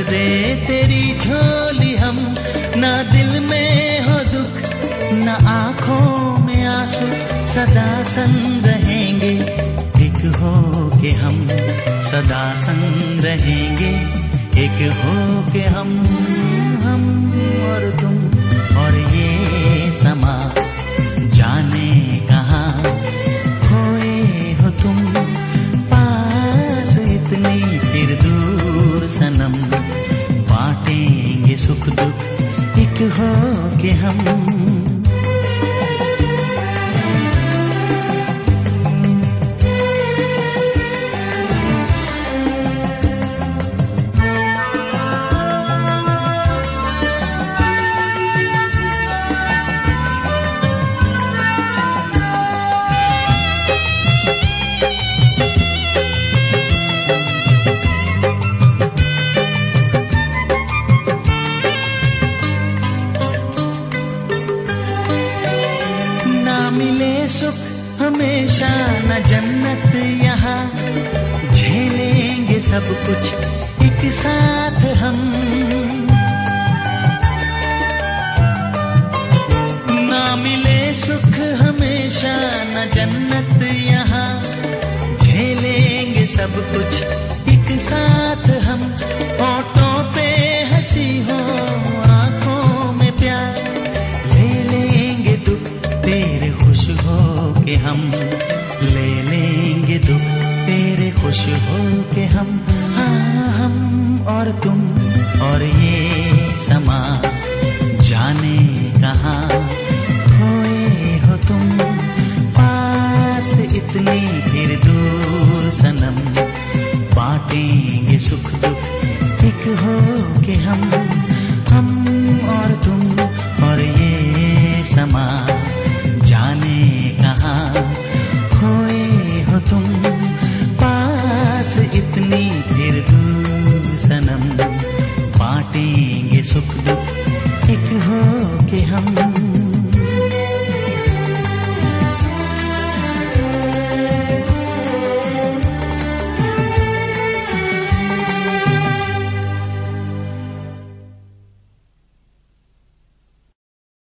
दे तेरी झोली हम, ना दिल में हो दुख ना आँखों में आंसू, सदा संग रहेंगे एक हो के हम, सदा संग रहेंगे एक हो के हम और तुम और ये समा, जाने कहाँ खोए हो तुम, पास इतनी फिर दूर सनम, बांटेंगे सुख दुख एक हो के हम। मिले सुख हमेशा न जन्नत यहाँ, झेलेंगे सब कुछ एक साथ हम, ना मिले सुख हमेशा न जन्नत यहाँ, झेलेंगे सब कुछ एक साथ हम, होठों पे हंसी हो आंखों में प्यार, ले लेंगे दुख तेरे खुश हो के हम, ले लेंगे दुख तेरे खुश हो के हम, हाँ हम और तुम और ये समा, जाने कहाँ खोए हो तुम, पास इतनी फिर दूर सनम, बांटेंगे सुख दुख